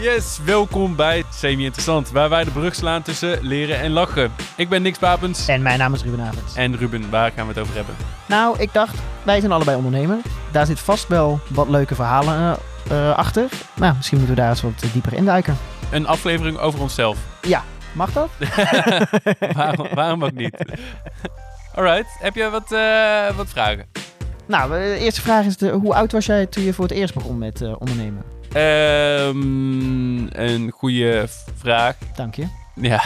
Yes, welkom bij Semi-Interessant, waar wij de brug slaan tussen leren en lachen. Ik ben Niks Papens. En mijn naam is Ruben Avens. En Ruben, waar gaan we het over hebben? Nou, ik dacht, wij zijn allebei ondernemer. Daar zit vast wel wat leuke verhalen achter. Nou, misschien moeten we daar eens wat dieper induiken. Een aflevering over onszelf. Ja, mag dat? waarom ook niet? Alright, heb je wat vragen? Nou, de eerste vraag is, hoe oud was jij toen je voor het eerst begon met ondernemen? Een goede vraag. Dank je. Ja.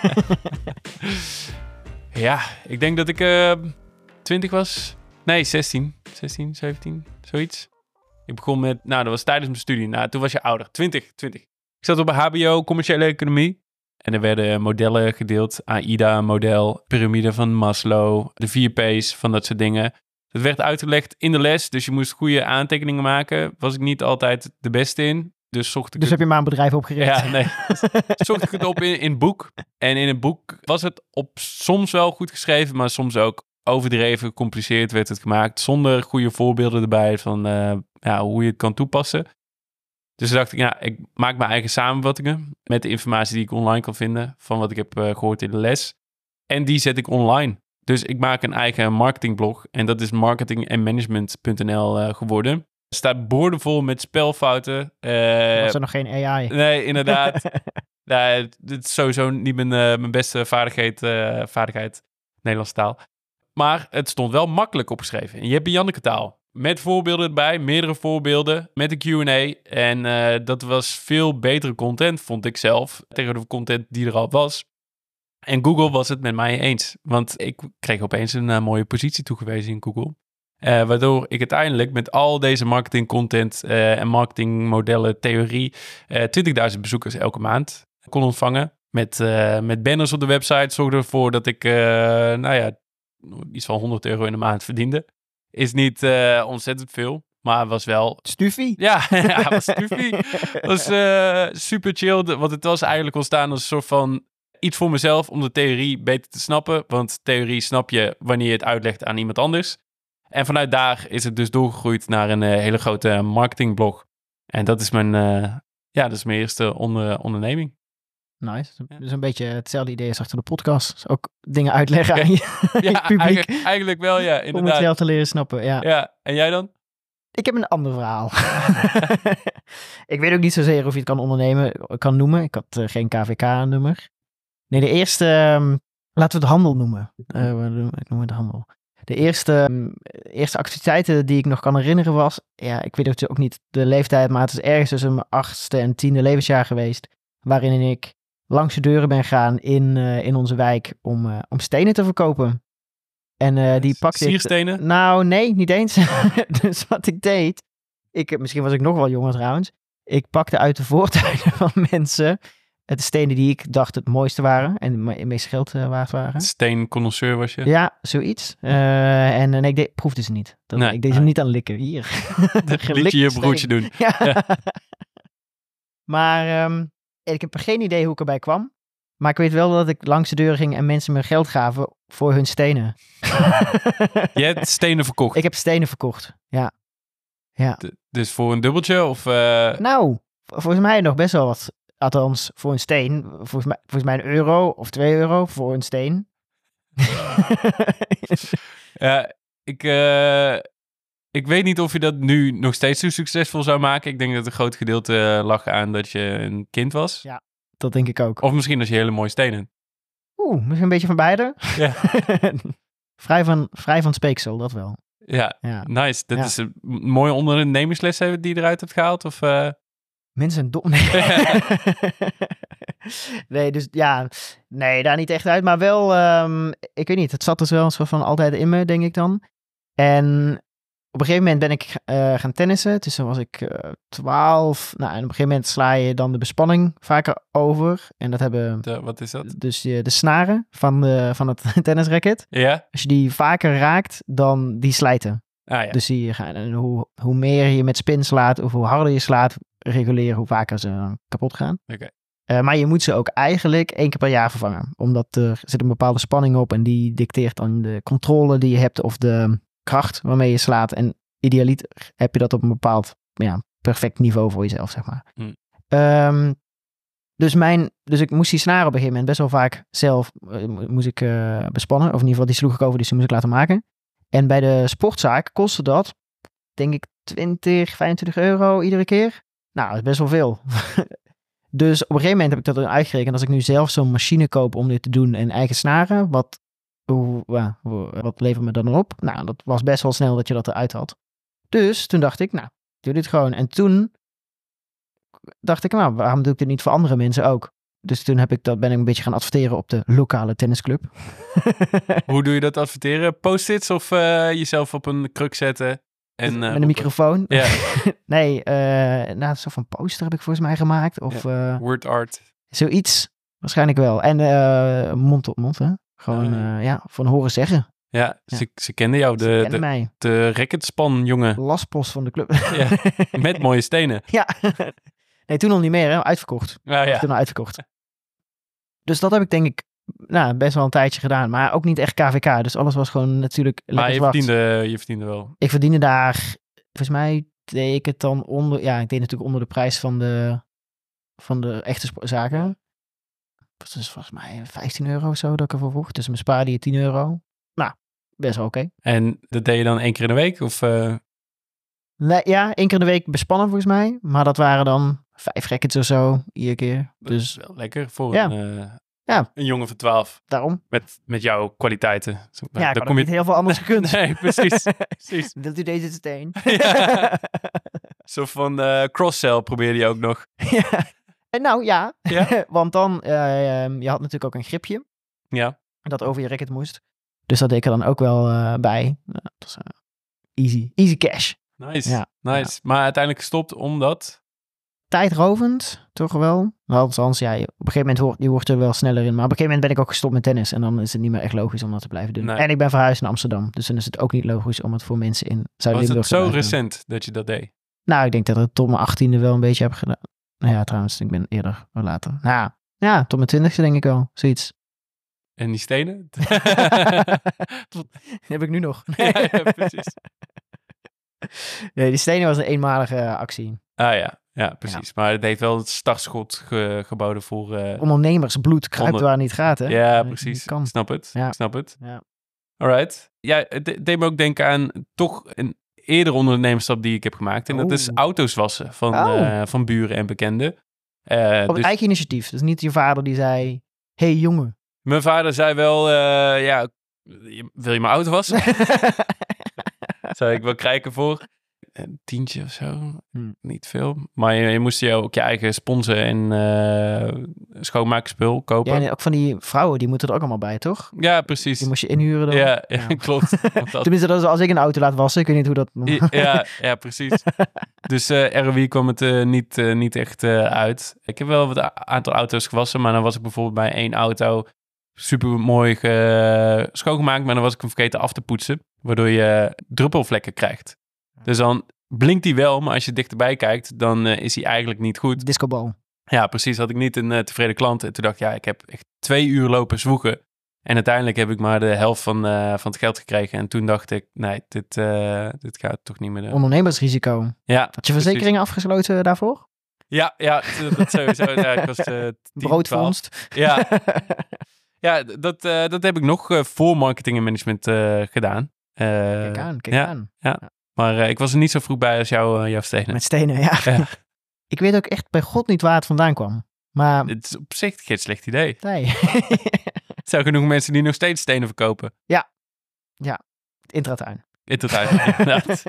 Ja, ik denk dat ik 20 was. Nee, 16, 17, zoiets. Ik begon met, dat was tijdens mijn studie. Nou, toen was je ouder, 20. Ik zat op een HBO, commerciële economie. En er werden modellen gedeeld, AIDA-model, piramide van Maslow, de 4 P's, van dat soort dingen. Het werd uitgelegd in de les, dus je moest goede aantekeningen maken. Was ik niet altijd de beste in. Dus heb je maar een bedrijf opgericht? Ja, nee. Zocht ik het op in het boek. En in het boek was het soms wel goed geschreven, maar soms ook overdreven, gecompliceerd werd het gemaakt. Zonder goede voorbeelden erbij van hoe je het kan toepassen. Dus dacht ik, ik maak mijn eigen samenvattingen met de informatie die ik online kan vinden van wat ik heb gehoord in de les. En die zet ik online. Dus ik maak een eigen marketingblog en dat is marketingandmanagement.nl geworden. Er staat boordevol met spelfouten. Was er nog geen AI? Nee, inderdaad. Dit is sowieso niet mijn beste vaardigheid, Nederlandse taal. Maar het stond wel makkelijk opgeschreven. En je hebt een Janneke taal. Met voorbeelden erbij, meerdere voorbeelden, met een Q&A. En dat was veel betere content, vond ik zelf, tegenover de content die er al was. En Google was het met mij eens. Want ik kreeg opeens een mooie positie toegewezen in Google. Waardoor ik uiteindelijk met al deze marketingcontent en marketingmodellen, theorie, 20.000 bezoekers elke maand kon ontvangen. Met banners op de website zorgde ervoor dat ik iets van €100 in de maand verdiende. Is niet ontzettend veel, maar was wel... Stufie? Ja, was stufie. Was super chill, want het was eigenlijk ontstaan als een soort van iets voor mezelf om de theorie beter te snappen. Want theorie snap je wanneer je het uitlegt aan iemand anders. En vanuit daar is het dus doorgegroeid naar een hele grote marketingblog. En dat is mijn eerste onderneming. Nice. Dus een beetje hetzelfde idee als achter de podcast. Dus ook dingen uitleggen aan je publiek. Eigenlijk wel, ja, inderdaad. Om het zelf te leren snappen, ja. Ja, en jij dan? Ik heb een ander verhaal. Ik weet ook niet zozeer of je het kan noemen. Ik had geen KVK-nummer. Nee, de eerste... laten we het handel noemen. Ik noem het handel. De eerste activiteiten die ik nog kan herinneren was... Ja, ik weet het ook niet de leeftijd, maar het is ergens tussen mijn 8e en 10e levensjaar geweest. Waarin ik langs de deuren ben gaan in onze wijk om stenen te verkopen. En die pakte ik... Sierstenen? Nou, nee, niet eens. Dus wat ik deed... Misschien was ik nog wel jonger trouwens. Ik pakte uit de voortuinen van mensen... de stenen die ik dacht het mooiste waren. En het meeste geld waard waren. Steenconnoisseur was je? Ja, zoiets. En ik proefde ze niet. Ik deed ze niet aan likken. Hier. Liet je broertje doen. Ja. Maar ik heb geen idee hoe ik erbij kwam. Maar ik weet wel dat ik langs de deur ging en mensen me geld gaven voor hun stenen. Je hebt stenen verkocht? Ik heb stenen verkocht, ja. Dus voor een dubbeltje? Of, Nou, volgens mij nog best wel wat. Althans, voor een steen. Volgens mij €1 of €2 voor een steen. Ja, ik weet niet of je dat nu nog steeds zo succesvol zou maken. Ik denk dat een groot gedeelte lag aan dat je een kind was. Ja, dat denk ik ook. Of misschien als je hele mooie stenen. Misschien een beetje van beide. Ja. vrij van speeksel, dat wel. Ja. Nice. Dat is een mooie ondernemingsles die je eruit hebt gehaald? Of... Mensen zijn dom. Nee, dus ja. Nee, daar niet echt uit. Maar wel, ik weet niet. Het zat dus wel een soort van altijd in me, denk ik dan. En op een gegeven moment ben ik gaan tennissen. Dus toen was ik 12. Nou, en op een gegeven moment sla je dan de bespanning vaker over. En dat hebben... Wat is dat? Dus de snaren van het tennisracket. Ja. Als je die vaker raakt, dan die slijten. Ah, ja. Dus hoe meer je met spin slaat, of hoe harder je slaat, reguleren hoe vaker ze dan kapot gaan. Okay. Maar je moet ze ook eigenlijk 1 keer per jaar vervangen. Omdat er zit een bepaalde spanning op en die dicteert dan de controle die je hebt of de kracht waarmee je slaat. En idealiter heb je dat op een bepaald perfect niveau voor jezelf, zeg maar. Dus ik moest die snaren op een gegeven moment best wel vaak zelf moest ik bespannen. Of in ieder geval, die sloeg ik over, dus die moest ik laten maken. En bij de sportzaak kostte dat, denk ik, 20, 25 euro iedere keer. Nou, dat is best wel veel. Dus op een gegeven moment heb ik dat dan uitgerekend. Als ik nu zelf zo'n machine koop om dit te doen en eigen snaren, wat levert me dan op? Nou, dat was best wel snel dat je dat eruit had. Dus toen dacht ik, nou, doe dit gewoon. En toen dacht ik, nou, waarom doe ik dit niet voor andere mensen ook? Dus toen ben ik een beetje gaan adverteren op de lokale tennisclub. Hoe doe je dat adverteren? Post-its of jezelf op een kruk zetten? En, met een microfoon? Ja. Nee, een soort van poster heb ik volgens mij gemaakt. Of word art. Zoiets, waarschijnlijk wel. En mond tot mond, hè? Gewoon, van horen zeggen. Ja, ze kenden jou, de racketspan, jongen. Lastpost van de club. Ja, met mooie stenen. Ja. Nee, toen nog niet meer, hè? Uitverkocht. Toen al uitverkocht. Dus dat heb ik denk ik best wel een tijdje gedaan. Maar ook niet echt KVK. Dus alles was gewoon natuurlijk lekker zwart. Maar je verdiende wel. Ik verdiende daar, volgens mij deed ik het dan onder... Ja, ik deed natuurlijk onder de prijs van de echte zaken. Dat is volgens mij 15 euro of zo dat ik ervoor vroeg. Dus mijn spaarde je 10 euro. Nou, best wel oké. En dat deed je dan 1 keer in de week? Of, Nee, ja, 1 keer in de week bespannen volgens mij. Maar dat waren dan 5 rackets of zo iedere keer. Dus wel lekker voor een jongen van 12. Daarom. Met jouw kwaliteiten. Ja, ik had niet heel veel anders gekund. Nee, precies. Wilt u deze steen? Ja. Zo van cross-sell probeerde je ook nog. Ja. Nou ja, want dan, je had natuurlijk ook een gripje. Ja. Dat over je racket moest. Dus dat deed ik er dan ook wel bij. Dat was easy cash. Nice, ja. nice. Maar uiteindelijk gestopt omdat... Tijdrovend, toch wel. Althans, ja, op een gegeven moment wordt er wel sneller in. Maar op een gegeven moment ben ik ook gestopt met tennis. En dan is het niet meer echt logisch om dat te blijven doen. Nee. En ik ben verhuisd naar Amsterdam. Dus dan is het ook niet logisch om het voor mensen in Zuid-Limburg te doen. Was het zo recent dat je dat deed? Nou, ik denk dat ik tot mijn 18e wel een beetje heb gedaan. Nou ja, trouwens, ik ben eerder of later. Nou, ja, tot mijn 20e denk ik wel. Zoiets. En die stenen? Die heb ik nu nog. Ja, precies. Nee, die stenen was een eenmalige actie. Ah ja, precies. Ja. Maar het heeft wel het startschot geboden voor... Ondernemersbloed kruipt waar niet gaat, hè? Ja, precies. Ik snap het. Ja. Ik snap het. Ja. Alright. Ja, het deed me ook denken aan toch een eerder ondernemerschap die ik heb gemaakt. En dat is auto's wassen van buren en bekenden. Op eigen initiatief. Dus niet je vader die zei, hey jongen. Mijn vader zei wel, wil je mijn auto wassen? Zou ik wel kijken voor een tientje of zo. Niet veel. Maar je moest je ook je eigen sponsen en schoonmaakspul kopen. Ja, en ook van die vrouwen, die moeten er ook allemaal bij, toch? Ja, precies. Die moest je inhuren dan. Ja. Klopt. Tenminste, dat is als ik een auto laat wassen. Ik weet niet hoe dat... ja, precies. Dus ROI kwam het niet echt uit. Ik heb wel wat aantal auto's gewassen, maar dan was ik bijvoorbeeld bij 1 auto super mooi schoongemaakt, maar dan was ik hem vergeten af te poetsen, waardoor je druppelvlekken krijgt. Dus dan blinkt hij wel, maar als je dichterbij kijkt, dan is hij eigenlijk niet goed. Discobal. Ja, precies. Had ik niet een tevreden klant. En toen dacht ik, ik heb echt 2 uur lopen zwoegen. En uiteindelijk heb ik maar de helft van het geld gekregen. En toen dacht ik, nee, dit gaat toch niet meer doen. Ondernemersrisico. Ja. Had je verzekeringen afgesloten daarvoor? Ja, dat sowieso. Ik was 10, broodvondst. Ja. Ja, dat heb ik nog voor marketing en management gedaan. Kijk aan. Ja. Maar ik was er niet zo vroeg bij als jouw stenen. Met stenen, ja. Ik weet ook echt bij God niet waar het vandaan kwam. Maar... Het is op zich geen slecht idee. Nee. Er zijn genoeg mensen die nog steeds stenen verkopen. Ja. Intratuin, inderdaad.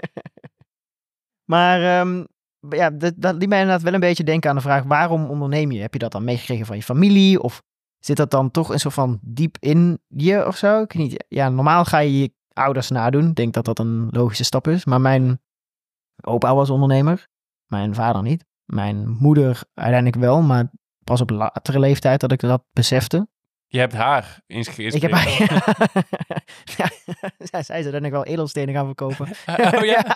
Maar dat liet mij inderdaad wel een beetje denken aan de vraag, waarom onderneem je? Heb je dat dan meegekregen van je familie? Of zit dat dan toch een soort van diep in je of zo? Ik weet niet. Ja, normaal ga je je ouders nadoen. Ik denk dat dat een logische stap is. Maar mijn opa was ondernemer. Mijn vader niet. Mijn moeder uiteindelijk wel, maar pas op latere leeftijd dat ik dat besefte. Je hebt haar ingeïnspireerd. Ik heb haar... Ja, zij zou dan nog wel edelstenen gaan verkopen. Oh ja?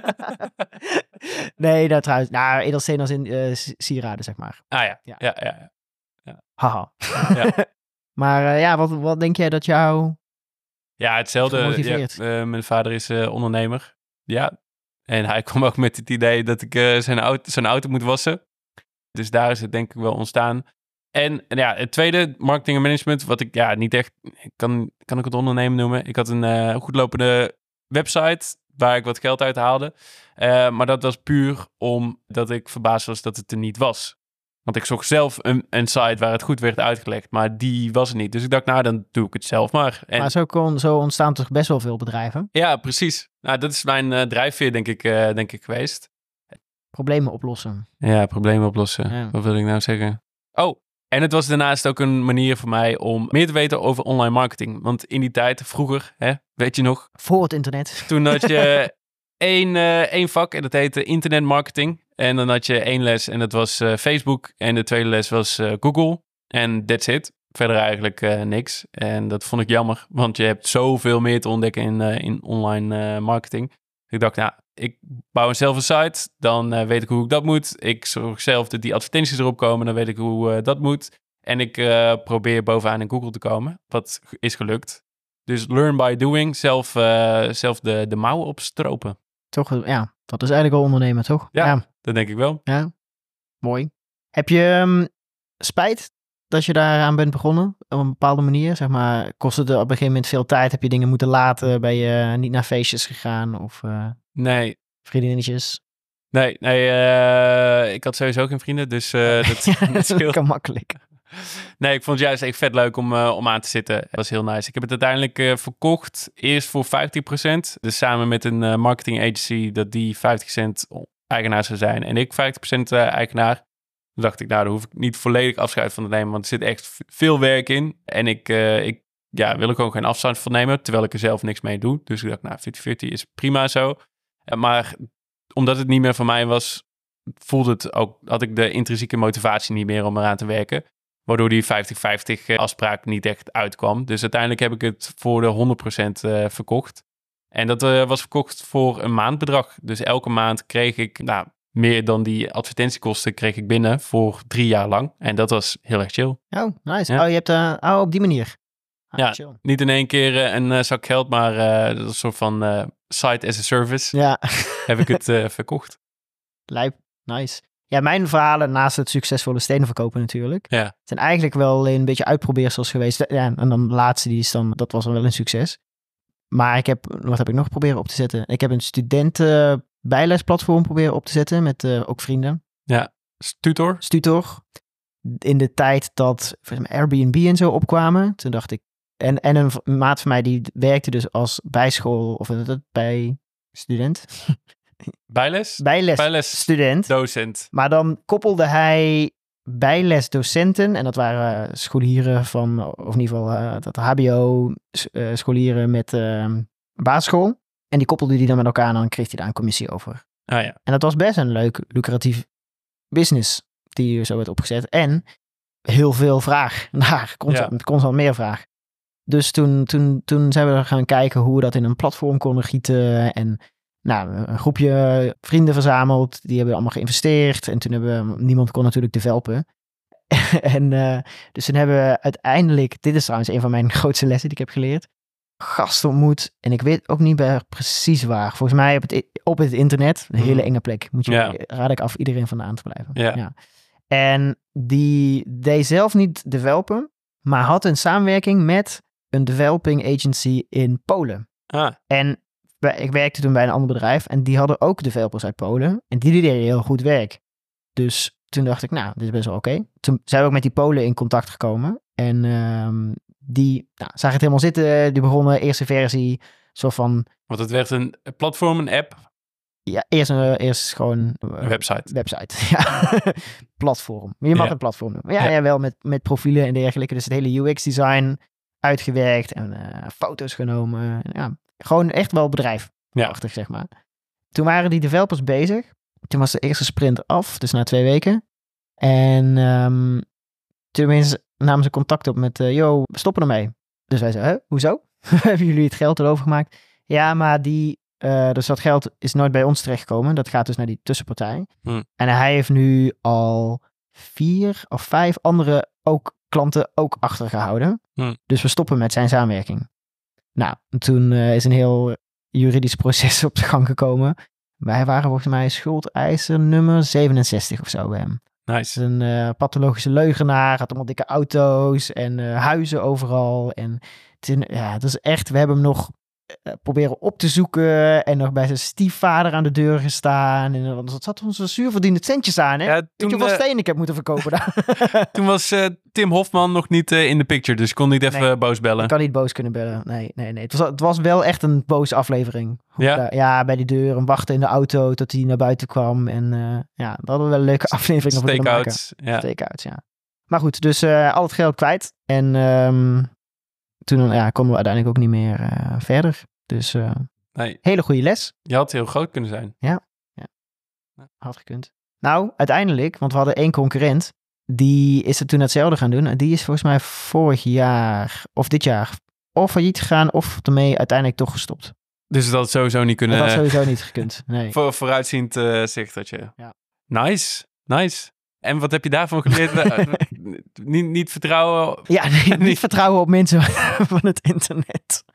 Nee, dat trouwens. Nou, edelstenen als in sieraden, zeg maar. Ah ja. Haha. Ja. Maar wat denk jij dat jou... Ja, hetzelfde. Mijn vader is ondernemer. Ja. En hij kwam ook met het idee dat ik zijn auto moet wassen. Dus daar is het denk ik wel ontstaan. En ja, het tweede, marketing en management, wat ik niet echt... Kan ik het ondernemen noemen? Ik had een goedlopende website waar ik wat geld uit haalde. Maar dat was puur omdat ik verbaasd was dat het er niet was. Want ik zocht zelf een site waar het goed werd uitgelegd, maar die was er niet. Dus ik dacht, nou, dan doe ik het zelf maar. En... Maar zo ontstaan toch best wel veel bedrijven? Ja, precies. Nou, dat is mijn drijfveer, denk ik, geweest. Problemen oplossen. Ja, problemen oplossen. Ja. Wat wil ik nou zeggen? Oh, en het was daarnaast ook een manier voor mij om meer te weten over online marketing. Want in die tijd, vroeger, weet je nog? Voor het internet. Toen had je één vak en dat heette internetmarketing. En dan had je 1 les en dat was Facebook. En de tweede les was Google. En that's it. Verder eigenlijk niks. En dat vond ik jammer, want je hebt zoveel meer te ontdekken in online marketing. Ik dacht, nou, ik bouw zelf een site, dan weet ik hoe ik dat moet. Ik zorg zelf dat die advertenties erop komen, dan weet ik hoe dat moet. En ik probeer bovenaan in Google te komen, wat is gelukt. Dus learn by doing, zelf de mouwen opstropen. Toch, ja, dat is eigenlijk al ondernemen, toch? Ja, dat denk ik wel. Ja, mooi. Heb je spijt dat je daaraan bent begonnen? Op een bepaalde manier, zeg maar, kost het op een gegeven moment veel tijd? Heb je dingen moeten laten? Ben je niet naar feestjes gegaan? Of Nee. vriendinnetjes? Nee, ik had sowieso geen vrienden, dus dat scheelt. Kan makkelijk. Nee, ik vond het juist echt vet leuk om aan te zitten. Dat was heel nice. Ik heb het uiteindelijk verkocht, eerst voor 50%. Dus samen met een marketing agency, dat die 50% eigenaar zou zijn. En ik 50% eigenaar. Toen dacht ik, nou, daar hoef ik niet volledig afscheid van te nemen, want er zit echt veel werk in. En ik wil er gewoon geen afstand van nemen, terwijl ik er zelf niks mee doe. Dus ik dacht, nou, 50-50 is prima zo. Maar omdat het niet meer van mij was, had ik de intrinsieke motivatie niet meer om eraan te werken. Waardoor die 50-50 afspraak niet echt uitkwam. Dus uiteindelijk heb ik het voor de 100% verkocht. En dat was verkocht voor een maandbedrag. Dus elke maand kreeg ik, meer dan die advertentiekosten kreeg ik binnen voor 3 jaar lang. En dat was heel erg chill. Oh, nice. Ja. Oh, je hebt op die manier. Ja, chill. niet in één keer een zak geld, maar dat is een soort van site as a service. Ja. Heb ik het verkocht. Lijp, nice. Ja, mijn verhalen naast het succesvolle stenen verkopen natuurlijk, Ja. zijn eigenlijk wel een beetje uitprobeersels geweest. Ja, en dan de laatste, dat was dan wel een succes. Maar wat heb ik nog proberen op te zetten? Ik heb een studentenbijlesplatform proberen op te zetten met ook vrienden. Ja, Stutor. In de tijd dat Airbnb en zo opkwamen, toen dacht ik, en een maat van mij die werkte dus als bijschool, of bij student. Bijles student. Docent. Maar dan koppelde hij bijlesdocenten, en dat waren scholieren van, of in ieder geval dat HBO-scholieren met basisschool. En die koppelde die dan met elkaar en dan kreeg hij daar een commissie over. Ah ja. En dat was best een leuk, lucratief business die zo werd opgezet. En heel veel vraag naar, constant meer vraag. Dus toen zijn we er gaan kijken hoe we dat in een platform konden gieten. En een groepje vrienden verzameld. Die hebben allemaal geïnvesteerd. En toen niemand kon natuurlijk developen. En dus toen hebben we uiteindelijk, dit is trouwens een van mijn grootste lessen die ik heb geleerd, gasten ontmoet. En ik weet ook niet meer precies waar. Volgens mij op het internet, een hele enge plek. Raad ik af iedereen vandaan te blijven. Ja. En die deed zelf niet developen, maar had een samenwerking met een developing agency in Polen. En ik werkte toen bij een ander bedrijf en die hadden ook developers uit Polen. En die deden heel goed werk. Dus toen dacht ik, dit is best wel oké. Toen zijn we ook met die Polen in contact gekomen. En die zagen het helemaal zitten. Die begonnen eerste versie, soort van... Want het werd een platform, een app? Ja, eerst gewoon... een website. Ja, platform. Je mag een platform noemen. Ja, wel met profielen en dergelijke. Dus het hele UX-design uitgewerkt en foto's genomen. Ja, gewoon echt wel bedrijfachtig, zeg maar. Toen waren die developers bezig. Toen was de eerste sprint af, dus na 2 weken. En toen namen ze contact op met, we stoppen ermee. Dus wij zeiden, hoezo? Hebben jullie het geld erover gemaakt? Ja, maar dus dat geld is nooit bij ons terechtgekomen. Dat gaat dus naar die tussenpartij. En hij heeft nu al 4 of 5 andere klanten ook achtergehouden. Dus we stoppen met zijn samenwerking. Toen is een heel juridisch proces op de gang gekomen. Wij waren volgens mij schuldeiser nummer 67 of zo bij hem. Nice. Een pathologische leugenaar, had allemaal dikke auto's en huizen overal. En het is echt, we hebben hem nog proberen op te zoeken en nog bij zijn stiefvader aan de deur gestaan. En want dat zat onze zuurverdiende centjes aan, hè? Ja, Weet je hoeveel stenen ik heb moeten verkopen daar? Toen was Tim Hofman nog niet in de picture, dus ik kon niet even boos bellen. Ik kan niet boos kunnen bellen. Nee. Het was wel echt een boze aflevering. Ja? Bij die deur en wachten in de auto tot hij naar buiten kwam. En dat hadden we wel een leuke aflevering op kunnen maken. Stakeouts, ja. Maar goed, dus al het geld kwijt. En toen konden we uiteindelijk ook niet meer verder. Dus hele goede les. Je had heel groot kunnen zijn. Ja. Had gekund. Nou, uiteindelijk, want we hadden 1 concurrent. Die is er toen hetzelfde gaan doen. En die is volgens mij vorig jaar of dit jaar of failliet gegaan of ermee uiteindelijk toch gestopt. Dus dat had sowieso niet kunnen... Dat had sowieso niet gekund, nee. Vooruitziend zegt dat je... Ja. Nice. En wat heb je daarvan geleerd? niet vertrouwen... Ja, niet vertrouwen op mensen van het internet.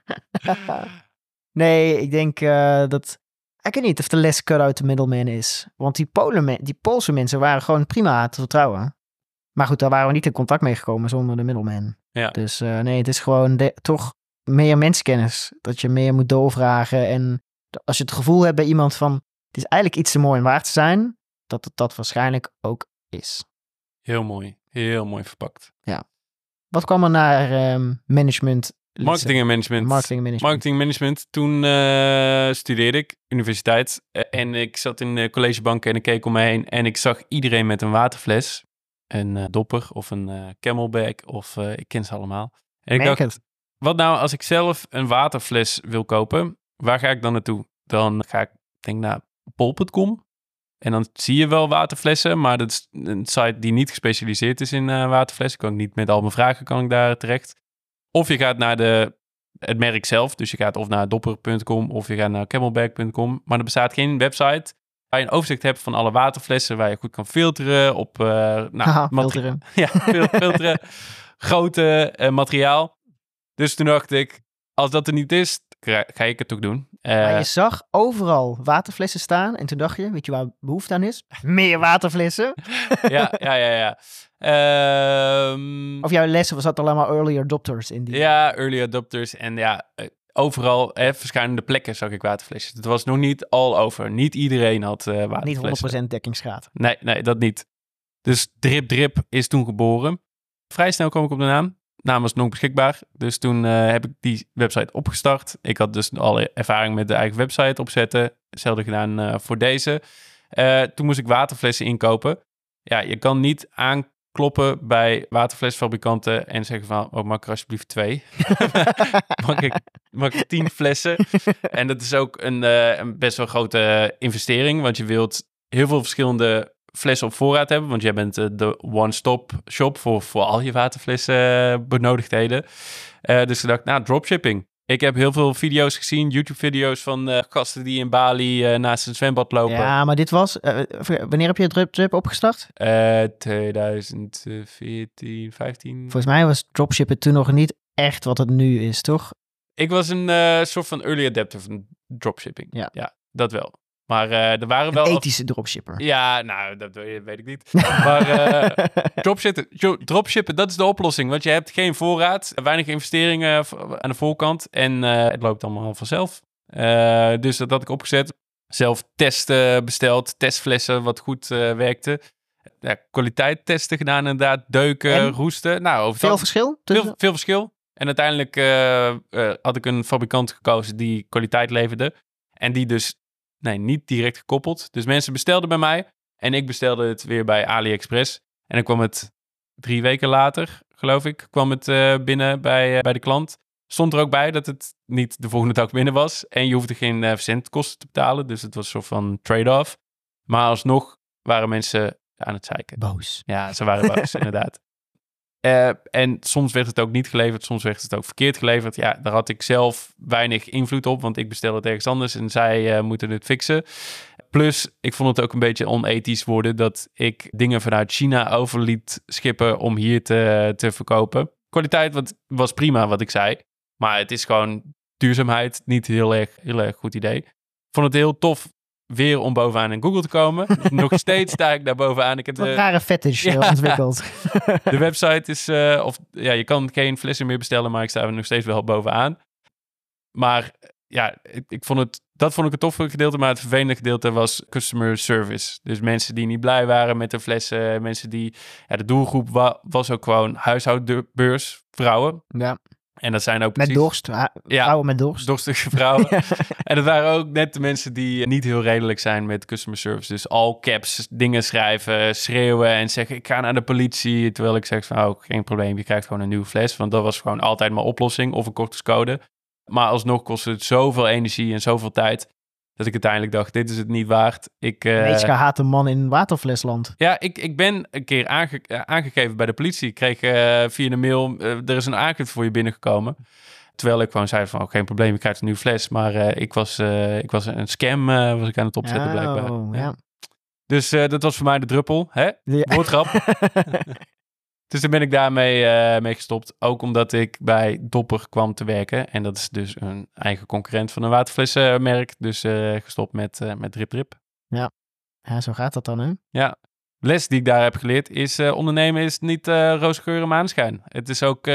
Nee, ik denk dat... Ik weet niet of de les cut out the middleman is. Want die Poolse mensen waren gewoon prima te vertrouwen. Maar goed, daar waren we niet in contact mee gekomen zonder de middleman. Ja. Dus het is gewoon toch meer menskennis. Dat je meer moet doorvragen. En als je het gevoel hebt bij iemand van... het is eigenlijk iets te mooi om waar te zijn... dat het dat waarschijnlijk ook is. Heel mooi verpakt. Ja. Wat kwam er naar management... Marketing en management. Toen studeerde ik universiteit. En ik zat in de collegebanken en ik keek om me heen. En ik zag iedereen met een waterfles. Een dopper of een camelback. Of ik ken ze allemaal. En ik dacht, wat nou als ik zelf een waterfles wil kopen? Waar ga ik dan naartoe? Dan ga ik, denk naar bol.com. En dan zie je wel waterflessen. Maar dat is een site die niet gespecialiseerd is in waterflessen. Kan ik niet met al mijn vragen kan ik daar terecht. Of je gaat naar het merk zelf. Dus je gaat of naar dopper.com of je gaat naar camelback.com. Maar er bestaat geen website waar je een overzicht hebt van alle waterflessen. Waar je goed kan filteren op filteren. Ja, filteren. Grote materiaal. Dus toen dacht ik, als dat er niet is, ga ik het ook doen. Maar je zag overal waterflessen staan. En toen dacht je, weet je waar behoefte aan is? Meer waterflessen. Ja. Of jouw lessen zat allemaal early adopters in die? Ja, early adopters. En overal verschillende plekken zag ik waterflesjes. Het was nog niet all over. Niet iedereen had waterflessen. Niet 100% dekkingsgraad. Nee, dat niet. Dus Drip is toen geboren. Vrij snel kwam ik op de naam. Naam was nog beschikbaar. Dus toen heb ik die website opgestart. Ik had dus alle ervaring met de eigen website opzetten. Hetzelfde gedaan voor deze. Toen moest ik waterflessen inkopen. Ja, je kan niet aankloppen bij waterflesfabrikanten en zeggen van, mag ik er alsjeblieft 2? mag ik 10 flessen? En dat is ook een best wel grote investering, want je wilt heel veel verschillende flessen op voorraad hebben, want jij bent de one-stop shop voor al je waterflessen benodigdheden. Dus ik dacht, dropshipping. Ik heb heel veel video's gezien, YouTube-video's van gasten die in Bali naast een zwembad lopen. Ja, maar dit was... wanneer heb je Drip opgestart? 2014, 15. Volgens mij was dropshippen toen nog niet echt wat het nu is, toch? Ik was een soort van early adapter van dropshipping. Ja, dat wel. Maar er waren wel... Een ethische dropshipper. Ja, nou, dat weet ik niet. Maar dropshippen, dat is de oplossing. Want je hebt geen voorraad, weinig investeringen aan de voorkant. En het loopt allemaal vanzelf. Dus dat had ik opgezet. Zelf testen besteld, testflessen wat goed werkte. Kwaliteit testen gedaan inderdaad. Deuken, roesten. Nou, veel verschil? Veel verschil. En uiteindelijk had ik een fabrikant gekozen die kwaliteit leverde. En die dus niet direct gekoppeld. Dus mensen bestelden bij mij. En ik bestelde het weer bij AliExpress. En dan kwam het 3 weken later, geloof ik, kwam het binnen bij de klant. Stond er ook bij dat het niet de volgende dag binnen was. En je hoefde geen verzendkosten te betalen. Dus het was een soort van trade-off. Maar alsnog waren mensen aan het zeiken. Boos. Ja, ze waren boos, inderdaad. En soms werd het ook niet geleverd, soms werd het ook verkeerd geleverd. Ja, daar had ik zelf weinig invloed op, want ik bestelde het ergens anders en zij moeten het fixen. Plus, ik vond het ook een beetje onethisch worden dat ik dingen vanuit China over liet schippen om hier te verkopen. Kwaliteit was prima, wat ik zei. Maar het is gewoon duurzaamheid, niet heel erg goed idee. Ik vond het heel tof weer om bovenaan in Google te komen. Nog steeds sta ik daar bovenaan. Ik heb Wat een rare fetish ontwikkeld. De website is... je kan geen flessen meer bestellen, maar ik sta er nog steeds wel bovenaan. Maar ja, dat vond ik het toffe gedeelte, maar het vervelende gedeelte was customer service. Dus mensen die niet blij waren met de flessen, mensen die... Ja, de doelgroep was ook gewoon huishoudbeurs, vrouwen. Ja. En dat zijn ook met dorst. Vrouwen met dorst. Dorstige vrouwen. En dat waren ook net de mensen die niet heel redelijk zijn met customer service. Dus all caps, dingen schrijven, schreeuwen en zeggen... ik ga naar de politie. Terwijl ik zeg van, geen probleem, je krijgt gewoon een nieuwe fles. Want dat was gewoon altijd mijn oplossing of een kortingscode. Maar alsnog kostte het zoveel energie en zoveel tijd... dat ik uiteindelijk dacht, dit is het niet waard. Meetska haat een man in waterflesland. Ja, ik ben een keer aangegeven bij de politie. Ik kreeg via de mail, er is een aangifte voor je binnengekomen. Terwijl ik gewoon zei van, geen probleem, je krijgt een nieuwe fles. Maar ik was een scam was ik aan het opzetten blijkbaar. Ja. Dus dat was voor mij de druppel. Hè? Ja. Woordgrap. Dus toen ben ik daarmee mee gestopt. Ook omdat ik bij Dopper kwam te werken. En dat is dus een eigen concurrent van een waterflessenmerk. Dus gestopt met Drip Drip. Ja, zo gaat dat dan, hè? Ja. Les die ik daar heb geleerd is... ondernemen is niet roze geur en maneschijn. Het is ook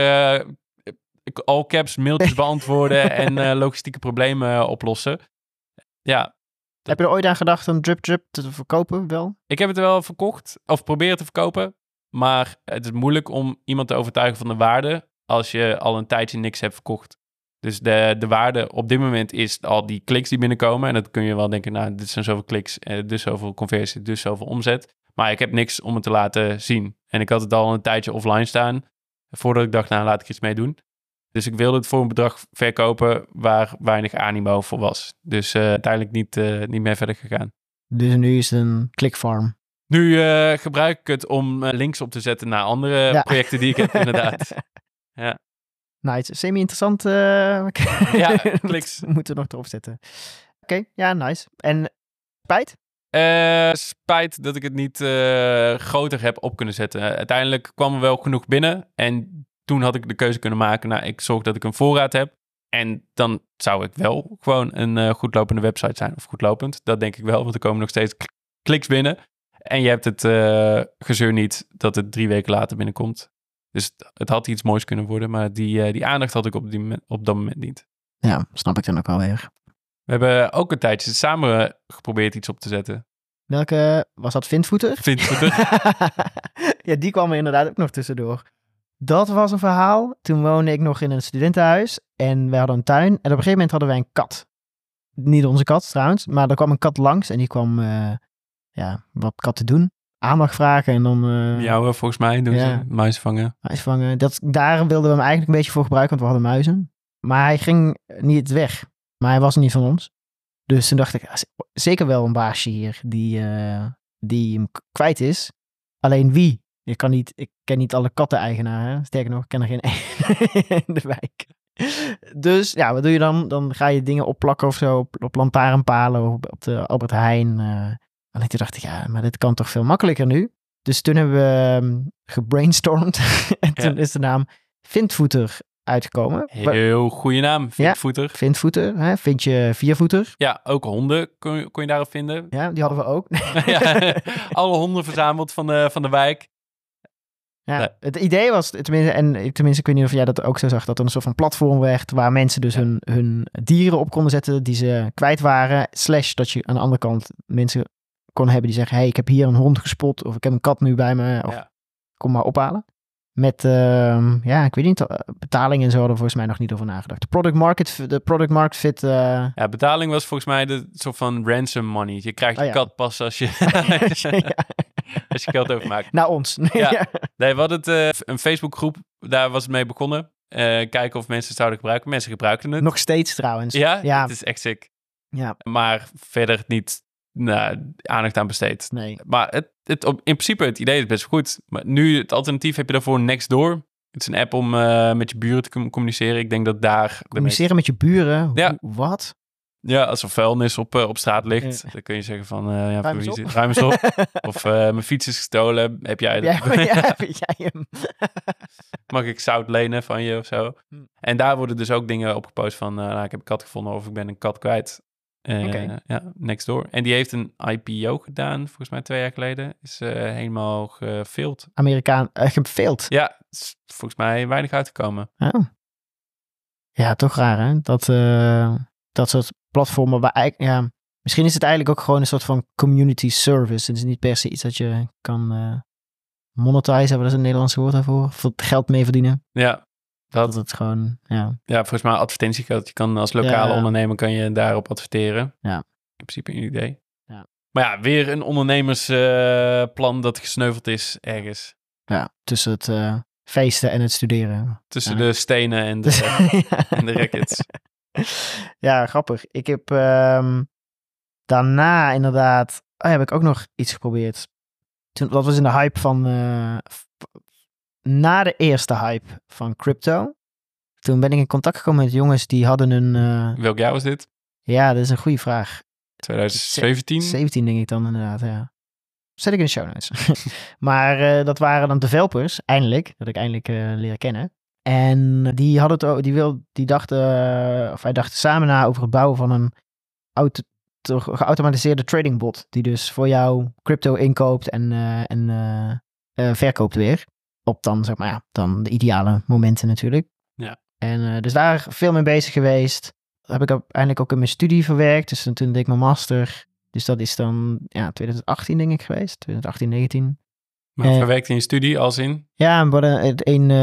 all caps, mailtjes beantwoorden... en logistieke problemen oplossen. Ja. Heb je er ooit aan gedacht om Drip Drip te verkopen wel? Ik heb het wel verkocht. Of proberen te verkopen. Maar het is moeilijk om iemand te overtuigen van de waarde... als je al een tijdje niks hebt verkocht. Dus de waarde op dit moment is al die kliks die binnenkomen. En dat kun je wel denken, nou, dit zijn zoveel kliks, dus zoveel conversie, dus zoveel omzet. Maar ik heb niks om het te laten zien. En ik had het al een tijdje offline staan, voordat ik dacht, nou, laat ik iets mee doen. Dus ik wilde het voor een bedrag verkopen waar weinig animo voor was. Dus uiteindelijk niet meer verder gegaan. Dus nu is het een clickfarm. Nu gebruik ik het om links op te zetten naar andere projecten die ik heb, inderdaad. Ja. Nice. Semi-interessant. Ja, kliks. Moeten we nog erop zetten. Oké, ja, nice. En spijt? Spijt dat ik het niet groter heb op kunnen zetten. Uiteindelijk kwam er wel genoeg binnen. En toen had ik de keuze kunnen maken. Nou, ik zorg dat ik een voorraad heb. En dan zou ik wel gewoon een goedlopende website zijn. Of goedlopend, dat denk ik wel. Want er komen nog steeds kliks binnen. En je hebt het gezeur niet dat het 3 weken later binnenkomt. Dus het had iets moois kunnen worden. Maar die aandacht had ik op dat moment niet. Ja, snap ik dan ook wel weer. We hebben ook een tijdje samen geprobeerd iets op te zetten. Welke, was dat Vindvoeter? Vindvoeter. Ja, die kwam er inderdaad ook nog tussendoor. Dat was een verhaal. Toen woonde ik nog in een studentenhuis. En we hadden een tuin. En op een gegeven moment hadden wij een kat. Niet onze kat trouwens. Maar er kwam een kat langs. En die kwam wat katten doen. Aandacht vragen en dan... Miauwen volgens mij doen ze. Muis vangen. Muis vangen. Daar wilden we hem eigenlijk een beetje voor gebruiken. Want we hadden muizen. Maar hij ging niet weg. Maar hij was niet van ons. Dus toen dacht ik, zeker wel een baasje hier die hem kwijt is. Alleen wie? Ik ken niet alle katten-eigenaren. Sterker nog, ik ken er geen in de wijk. Dus ja, wat doe je dan? Dan ga je dingen opplakken of zo op lantaarnpalen of op de Albert Heijn. En toen dacht ik, ja, maar dit kan toch veel makkelijker nu? Dus toen hebben we gebrainstormd. En toen is de naam Vindvoeter uitgekomen. Heel goede naam, Vindvoeter. Ja, Vindvoeter, hè? Vind je viervoeter. Ja, ook honden kon je daarop vinden. Ja, die hadden we ook. Ja, alle honden verzameld van de wijk. Ja, nee. Het idee was, tenminste, ik weet niet of jij dat ook zo zag, dat er een soort van platform werd waar mensen dus hun dieren op konden zetten die ze kwijt waren. / dat je aan de andere kant mensen kon hebben die zeggen, hey, ik heb hier een hond gespot of ik heb een kat nu bij me. Of kom maar ophalen. Met, ik weet niet, betaling en zo hadden we volgens mij nog niet over nagedacht. De product market fit. Ja, betaling was volgens mij de soort van ransom money. Je krijgt je kat pas als je, als je geld overmaakt. Naar ons. Ja. Nee, we hadden een Facebookgroep, daar was het mee begonnen. Kijken of mensen het zouden gebruiken. Mensen gebruikten het. Nog steeds trouwens. Ja, het is echt sick. Ja. Maar verder niet aandacht aan besteed. Nee. Maar in principe, het idee is best goed. Maar nu, het alternatief heb je daarvoor Nextdoor. Het is een app om met je buren te communiceren. Ik denk dat daar... Communiceren met je buren? Ja. Wat? Ja, als er vuilnis op straat ligt, dan kun je zeggen van... ruim eens op. Of mijn fiets is gestolen. Heb jij hem? Mag ik zout lenen van je of zo? En daar worden dus ook dingen opgepost van... ik heb een kat gevonden of ik ben een kat kwijt. Oké. Ja, Nextdoor. En die heeft een IPO gedaan, volgens mij 2 jaar geleden. Is helemaal gefild. Amerikaan, gefild. Ja, is volgens mij weinig uitgekomen. Oh. Ja, toch raar hè? Dat soort platformen waar eigenlijk, ja, misschien is het eigenlijk ook gewoon een soort van community service. Het is niet per se iets dat je kan monetizen, wat is een Nederlandse woord daarvoor? Of geld mee verdienen. Ja, Dat het gewoon, ja. Ja, volgens mij advertentiegeld. Je kan als lokale ondernemer kan je daarop adverteren. Ja. In principe een idee. Ja. Maar ja, weer een ondernemersplan dat gesneuveld is ergens. Ja, tussen het feesten en het studeren. Tussen de stenen en de rackets. Ja, grappig. Ik heb daarna inderdaad... heb ik ook nog iets geprobeerd. Dat was in de hype van... na de eerste hype van crypto. Toen ben ik in contact gekomen met jongens die hadden een... Welk jaar was dit? Ja, dat is een goede vraag. 2017? 17 denk ik dan inderdaad, ja. Zet ik in de show notes. Maar dat waren dan developers, eindelijk. Dat ik eindelijk leren kennen. En die hadden het ook, wij dachten samen na over het bouwen van een geautomatiseerde trading bot. Die dus voor jou crypto inkoopt en verkoopt weer. Op dan, zeg maar, ja, dan de ideale momenten natuurlijk. Ja. En dus daar veel mee bezig geweest. Dat heb ik uiteindelijk ook in mijn studie verwerkt. Dus toen deed ik mijn master. Dus dat is dan 2018 denk ik geweest. 2018, 19. Maar verwerkt in je studie als in? Ja, we hadden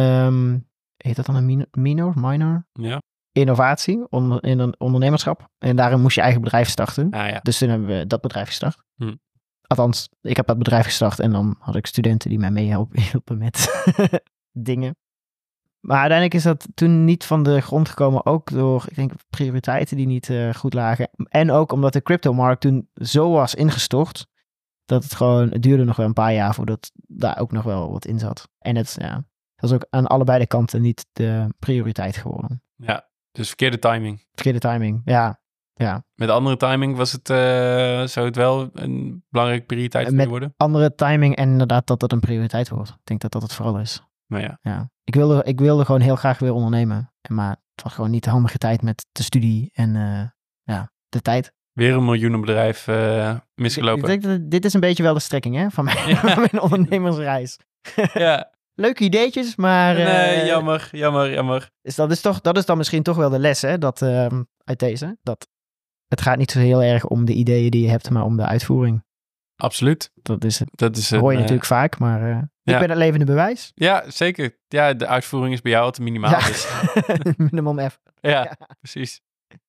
heet dat dan een minor? Ja. Innovatie, in een ondernemerschap. En daarin moest je eigen bedrijf starten. Ah, ja. Dus toen hebben we dat bedrijf gestart. Althans, ik heb dat bedrijf gestart en dan had ik studenten die mij meehielpen met dingen. Maar uiteindelijk is dat toen niet van de grond gekomen, ook door, ik denk, prioriteiten die niet goed lagen. En ook omdat de cryptomarkt toen zo was ingestort, dat het duurde nog wel een paar jaar voordat daar ook nog wel wat in zat. En dat was ook aan allebei de kanten niet de prioriteit geworden. Ja, dus verkeerde timing. Verkeerde timing, ja. Met andere timing was het, zou het wel een belangrijke prioriteit kunnen worden? Met andere timing en inderdaad dat het een prioriteit wordt. Ik denk dat dat het vooral is. Maar ja. Ik wilde gewoon heel graag weer ondernemen. Maar het was gewoon niet de handige tijd met de studie en de tijd. Weer een miljoenenbedrijf misgelopen. Ik denk dat dit is een beetje wel de strekking hè, van mijn ondernemersreis. Ja. Leuke ideetjes, maar... Nee, jammer. Dus dat is dan misschien toch wel de les hè, uit deze. Dat het gaat niet zo heel erg om de ideeën die je hebt, maar om de uitvoering. Absoluut. Dat hoor je natuurlijk vaak, maar ik ben het levende bewijs. Ja, zeker. Ja, de uitvoering is bij jou altijd minimaal. Ja. Dus. Minimum effort. Ja, precies.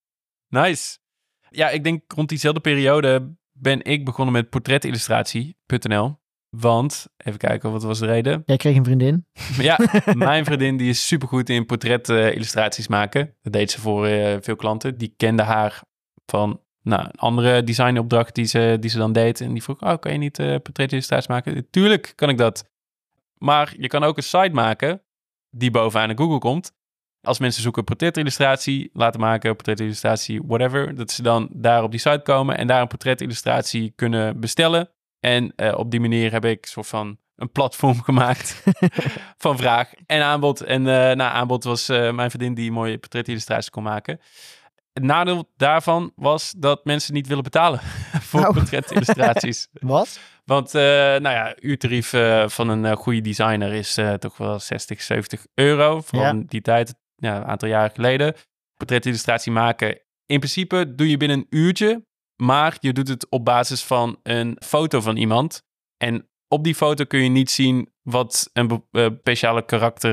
Nice. Ja, ik denk rond diezelfde periode ben ik begonnen met portretillustratie.nl. Want, even kijken, wat was de reden? Jij kreeg een vriendin. Ja, mijn vriendin die is supergoed in portretillustraties maken. Dat deed ze voor veel klanten. Die kende haar van een andere designopdracht die ze dan deed. En die vroeg, kan je niet portretillustraties maken? Tuurlijk kan ik dat. Maar je kan ook een site maken die bovenaan in Google komt. Als mensen zoeken portretillustratie, laten maken, portretillustratie, whatever. Dat ze dan daar op die site komen en daar een portretillustratie kunnen bestellen. En op die manier heb ik een soort van een platform gemaakt van vraag en aanbod. En aanbod was mijn vriendin die mooie portretillustraties kon maken. Het nadeel daarvan was dat mensen niet willen betalen voor portretillustraties. Wat? Want uurtarief van een goede designer is toch wel 60, 70 euro. Vooral die tijd, een aantal jaren geleden. Portretillustratie maken. In principe doe je binnen een uurtje. Maar je doet het op basis van een foto van iemand. En op die foto kun je niet zien wat een speciale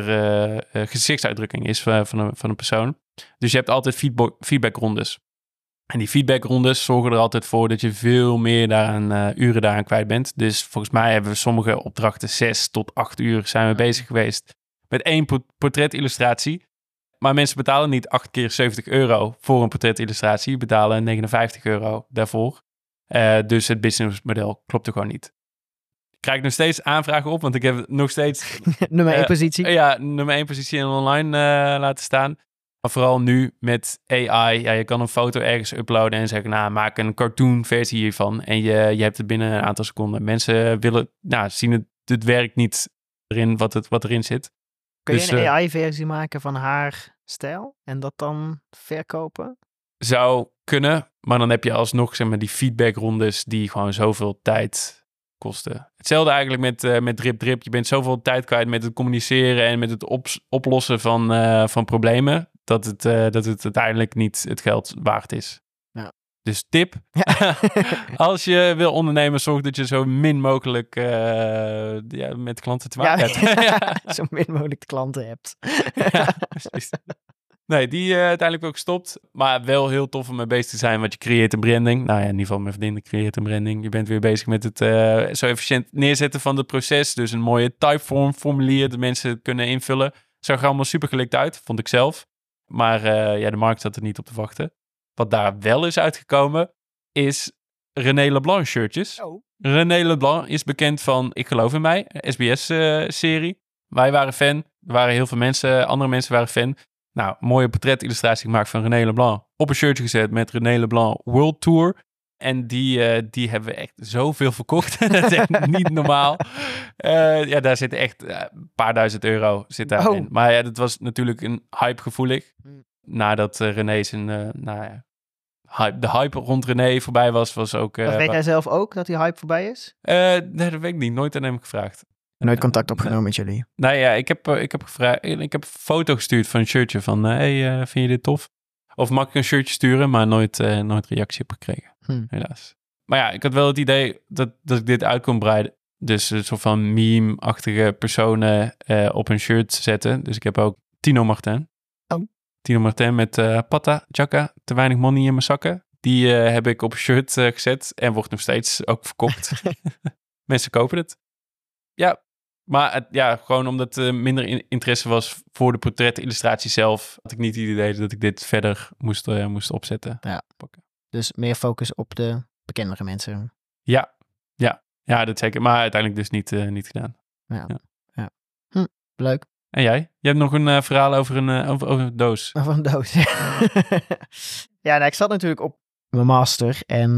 gezichtsuitdrukking is van een persoon. Dus je hebt altijd feedbackrondes. En die feedbackrondes zorgen er altijd voor dat je veel meer uren daaraan kwijt bent. Dus volgens mij hebben we sommige opdrachten 6 tot 8 uur zijn we bezig geweest met 1 portretillustratie. Maar mensen betalen niet 8 keer 70 euro voor een portretillustratie. Betalen 59 euro daarvoor. Dus het businessmodel klopt er gewoon niet. Ik krijg nog steeds aanvragen op, want ik heb nog steeds... nummer 1 positie. Ja, nummer 1 positie in online laten staan. Maar vooral nu met AI. Ja, je kan een foto ergens uploaden en zeggen, maak een cartoon versie hiervan. En je hebt het binnen een aantal seconden. Mensen willen, zien het werkt niet erin wat erin zit. Kun je een AI-versie maken van haar stijl en dat dan verkopen? Zou kunnen. Maar dan heb je alsnog, zeg maar, die feedbackrondes die gewoon zoveel tijd kosten. Hetzelfde eigenlijk met Drip Drip. Je bent zoveel tijd kwijt met het communiceren en met het oplossen van problemen, dat het uiteindelijk niet het geld waard is. Ja. Dus tip, als je wil ondernemen, zorg dat je zo min mogelijk met klanten te maken hebt. Zo min mogelijk klanten hebt. Ja, precies. Nee, die uiteindelijk ook gestopt. Maar wel heel tof om mee bezig te zijn, want je creëert een branding. Nou ja, in ieder geval mijn vriendin creëert een branding. Je bent weer bezig met het zo efficiënt neerzetten van het proces. Dus een mooie typeform formulier dat mensen kunnen invullen. Zag er allemaal super gelikt uit, vond ik zelf. Maar de markt zat er niet op te wachten. Wat daar wel is uitgekomen, is René Leblanc shirtjes. Oh. René Leblanc is bekend van Ik Geloof in Mij, SBS-serie. Wij waren fan. Er waren heel veel mensen, andere mensen waren fan. Nou, mooie portretillustratie gemaakt van René Leblanc. Op een shirtje gezet met René Leblanc World Tour. En die hebben we echt zoveel verkocht. Dat is echt niet normaal. Daar zit echt een paar duizend euro zit daarin. Oh. Maar ja, dat was natuurlijk een hype gevoelig. Nadat René zijn... de hype rond René voorbij was ook... weet hij zelf ook dat die hype voorbij is? Nee, dat weet ik niet. Nooit aan hem gevraagd. Nooit contact opgenomen met jullie? Nou ja, ik heb gevraagd... Ik heb een foto gestuurd van een shirtje van... vind je dit tof? Of mag ik een shirtje sturen? Maar nooit reactie op gekregen. Helaas. Maar ja, ik had wel het idee dat ik dit uit kon breiden. Dus een soort van meme-achtige personen op een shirt zetten. Dus ik heb ook Tino Martin. Oh. Tino Martin met Pata, Chaka, te weinig money in mijn zakken. Die heb ik op een shirt gezet en wordt nog steeds ook verkocht. Mensen kopen het. Ja, maar gewoon omdat er minder interesse was voor de portretillustratie zelf, had ik niet het idee dat ik dit verder moest opzetten. Ja. Dus meer focus op de bekendere mensen. Ja, dat zeker. Maar uiteindelijk dus niet gedaan. Ja. Leuk. En jij? Je hebt nog een verhaal over een doos. Over een doos. Ik zat natuurlijk op mijn master en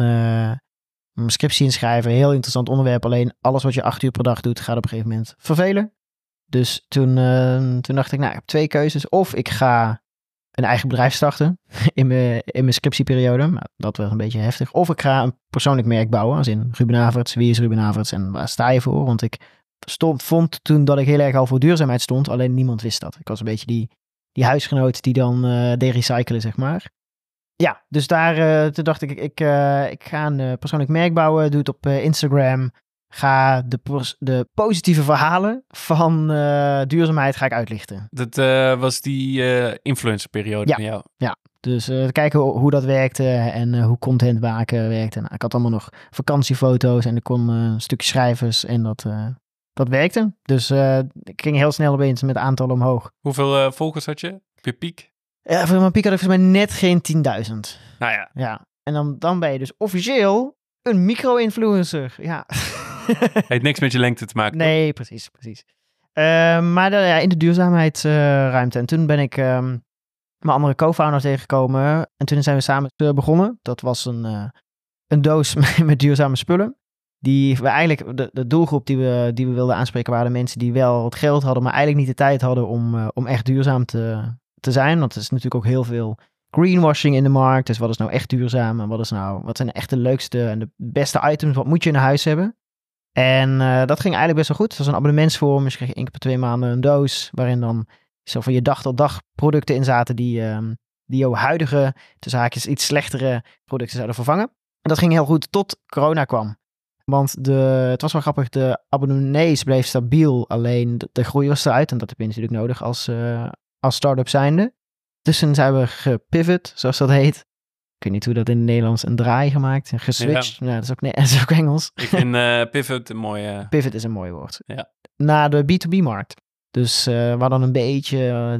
mijn scriptie inschrijven. Heel interessant onderwerp. Alleen alles wat je 8 uur per dag doet, gaat op een gegeven moment vervelen. Dus toen dacht ik, ik heb 2 keuzes. Of ik ga een eigen bedrijf starten in mijn scriptieperiode. Maar dat was een beetje heftig. Of ik ga een persoonlijk merk bouwen. Als in Ruben Averts. Wie is Ruben Averts en waar sta je voor? Want ik vond toen dat ik heel erg al voor duurzaamheid stond. Alleen niemand wist dat. Ik was een beetje die huisgenoot die dan recyclen, zeg maar. Ja, dus toen dacht ik ga een persoonlijk merk bouwen. Doe het op Instagram. Ga de positieve verhalen van duurzaamheid ga ik uitlichten. Dat was die influencerperiode van jou. Ja, dus kijken hoe dat werkte en hoe content maken werkte. Nou, ik had allemaal nog vakantiefoto's en ik kon een stukje schrijvers en dat werkte. Dus ik ging heel snel opeens met aantallen omhoog. Hoeveel volgers had je? Op je piek? Ja, voor mijn piek had ik volgens mij net geen 10.000. Nou ja. Ja, en dan ben je dus officieel een micro-influencer. Ja. Heeft niks met je lengte te maken. Nee, toch? Precies. Maar in de duurzaamheidsruimte. En toen ben ik mijn andere co-founder tegengekomen. En toen zijn we samen begonnen. Dat was een doos met duurzame spullen. Die we eigenlijk, de doelgroep die we wilden aanspreken, waren de mensen die wel het geld hadden, maar eigenlijk niet de tijd hadden om echt duurzaam te zijn. Want er is natuurlijk ook heel veel greenwashing in de markt. Dus wat is nou echt duurzaam? En wat zijn echt de leukste en de beste items? Wat moet je in huis hebben? En dat ging eigenlijk best wel goed. Het was een abonnementsvorm. Dus je kreeg 1 keer per 2 maanden een doos, waarin dan zo van je dag tot dag producten in zaten die jouw huidige, tussen haakjes iets slechtere producten zouden vervangen. En dat ging heel goed tot corona kwam. Want het was wel grappig, de abonnees bleef stabiel, alleen de groei was eruit. En dat heb je natuurlijk nodig als start-up zijnde. Dus toen zijn we gepivot, zoals dat heet. Ik weet niet hoe dat in het Nederlands, een draai gemaakt, geswitcht. Ja. Nou, dat is ook Engels. Ik vind pivot een mooie... Pivot is een mooi woord. Ja. Naar de B2B-markt. Dus we hadden een beetje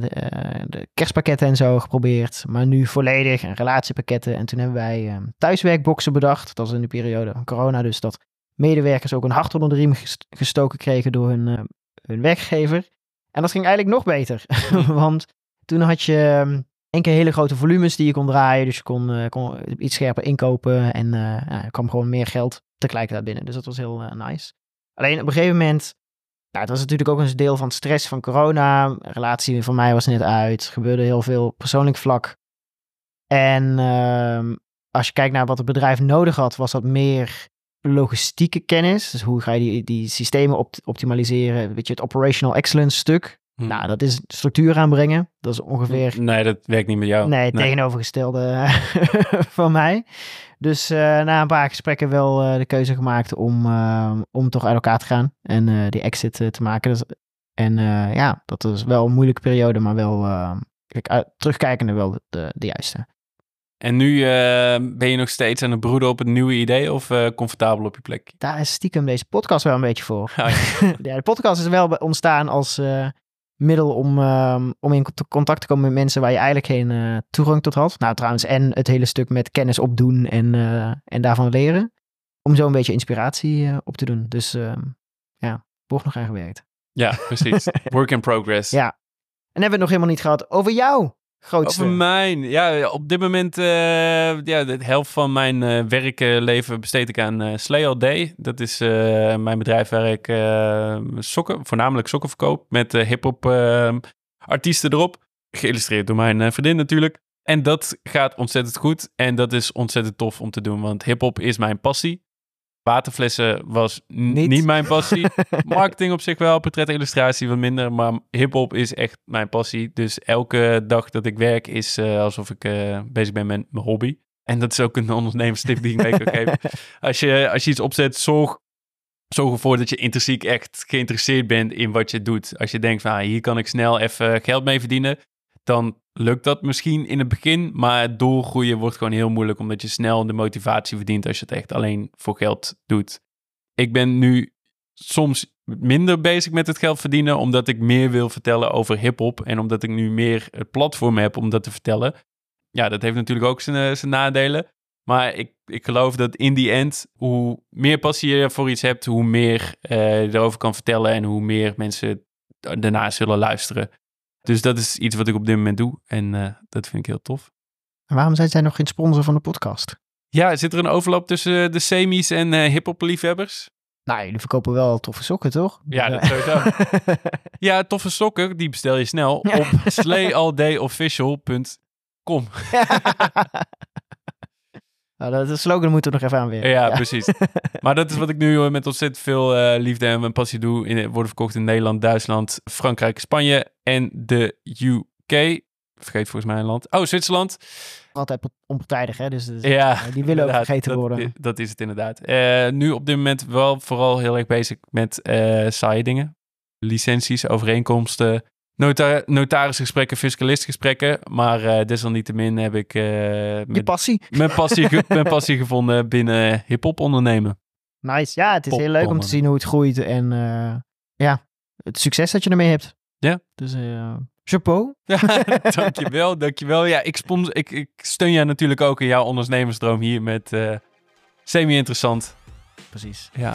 de kerstpakketten en zo geprobeerd. Maar nu volledig en relatiepakketten. En toen hebben wij thuiswerkboxen bedacht. Dat was in de periode van corona. Dus dat medewerkers ook een hart onder de riem gestoken kregen door hun werkgever. En dat ging eigenlijk nog beter. Want toen had je 1 keer hele grote volumes die je kon draaien. Dus je kon iets scherper inkopen. En er kwam gewoon meer geld tegelijkertijd binnen. Dus dat was heel nice. Alleen op een gegeven moment... Nou, het was natuurlijk ook een deel van het stress van corona. Een relatie van mij was net uit. Er gebeurde heel veel op persoonlijk vlak. En als je kijkt naar wat het bedrijf nodig had, was dat meer logistieke kennis. Dus hoe ga je die systemen optimaliseren? Weet je, het operational excellence stuk. Nou, dat is structuur aanbrengen. Dat is ongeveer... Nee, dat werkt niet met jou. Nee, tegenovergestelde van mij. Dus na een paar gesprekken wel de keuze gemaakt om toch uit elkaar te gaan. En die exit te maken. Dus, dat is wel een moeilijke periode, maar wel terugkijkende wel de juiste. En nu ben je nog steeds aan het broeden op een nieuwe idee of comfortabel op je plek? Daar is stiekem deze podcast wel een beetje voor. Oh, ja. Ja, de podcast is wel ontstaan als middel om in contact te komen met mensen waar je eigenlijk geen toegang tot had. Nou, trouwens, en het hele stuk met kennis opdoen en daarvan leren. Om zo een beetje inspiratie op te doen. Dus wordt nog aan gewerkt. Ja, precies. Work in progress. Ja. En hebben we het nog helemaal niet gehad over jou. Grootste. Over mijn, ja, op dit moment, de helft van mijn werkleven besteed ik aan Slay All Day. Dat is mijn bedrijf waar ik voornamelijk sokken verkoop met hip-hop artiesten erop. Geïllustreerd door mijn vriendin natuurlijk. En dat gaat ontzettend goed en dat is ontzettend tof om te doen, want hip-hop is mijn passie. Waterflessen was niet mijn passie. Marketing op zich wel, portretillustratie wat minder. Maar hip-hop is echt mijn passie. Dus elke dag dat ik werk is alsof ik bezig ben met mijn hobby. En dat is ook een ondernemerstip die ik mee kan geven. Als je iets opzet, zorg ervoor dat je intrinsiek echt geïnteresseerd bent in wat je doet. Als je denkt van hier kan ik snel even geld mee verdienen, dan lukt dat misschien in het begin, maar doorgroeien wordt gewoon heel moeilijk, omdat je snel de motivatie verdient als je het echt alleen voor geld doet. Ik ben nu soms minder bezig met het geld verdienen, omdat ik meer wil vertellen over hip-hop en omdat ik nu meer het platform heb om dat te vertellen. Ja, dat heeft natuurlijk ook zijn nadelen, maar ik geloof dat in die end, hoe meer passie je voor iets hebt, hoe meer je erover kan vertellen en hoe meer mensen daarna zullen luisteren. Dus dat is iets wat ik op dit moment doe. En dat vind ik heel tof. En waarom zijn zij nog geen sponsor van de podcast? Ja, zit er een overlap tussen de semis en hiphop liefhebbers? Nou, jullie verkopen wel toffe sokken, toch? Ja, dat sowieso. Ja, toffe sokken, die bestel je snel op slayallDayofficial.com. Nou, de slogan moeten we nog even aanwerken. Ja, precies. Maar dat is wat ik nu met ontzettend veel liefde en mijn passie doe. Worden verkocht in Nederland, Duitsland, Frankrijk, Spanje en de UK. Vergeet volgens mij een land. Oh, Zwitserland. Altijd onpartijdig, hè? Dus ja, die willen ook vergeten worden. Dat is het inderdaad. Nu op dit moment wel vooral heel erg bezig met saaie dingen. Licenties, overeenkomsten, notarisgesprekken, fiscalistgesprekken. Maar desalniettemin heb ik je passie. Mijn passie gevonden binnen hip-hop ondernemen. Nice. Ja, het is heel leuk om te zien hoe het groeit. En het succes dat je ermee hebt. Ja. Dus chapeau. Ja, dankjewel. Ja, ik steun jij natuurlijk ook in jouw ondernemersdroom hier met semi-interessant. Precies. Ja.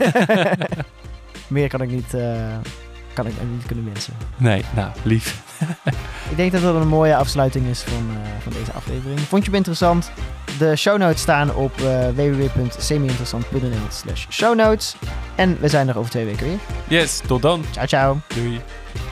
Meer kan ik niet kunnen wensen. Nee, nou, lief. Ik denk dat dat een mooie afsluiting is van deze aflevering. Vond je het interessant? De show notes staan op www.semiinteressant.nl/shownotes. En we zijn er over 2 weken weer. Yes, tot dan. Ciao, ciao. Doei.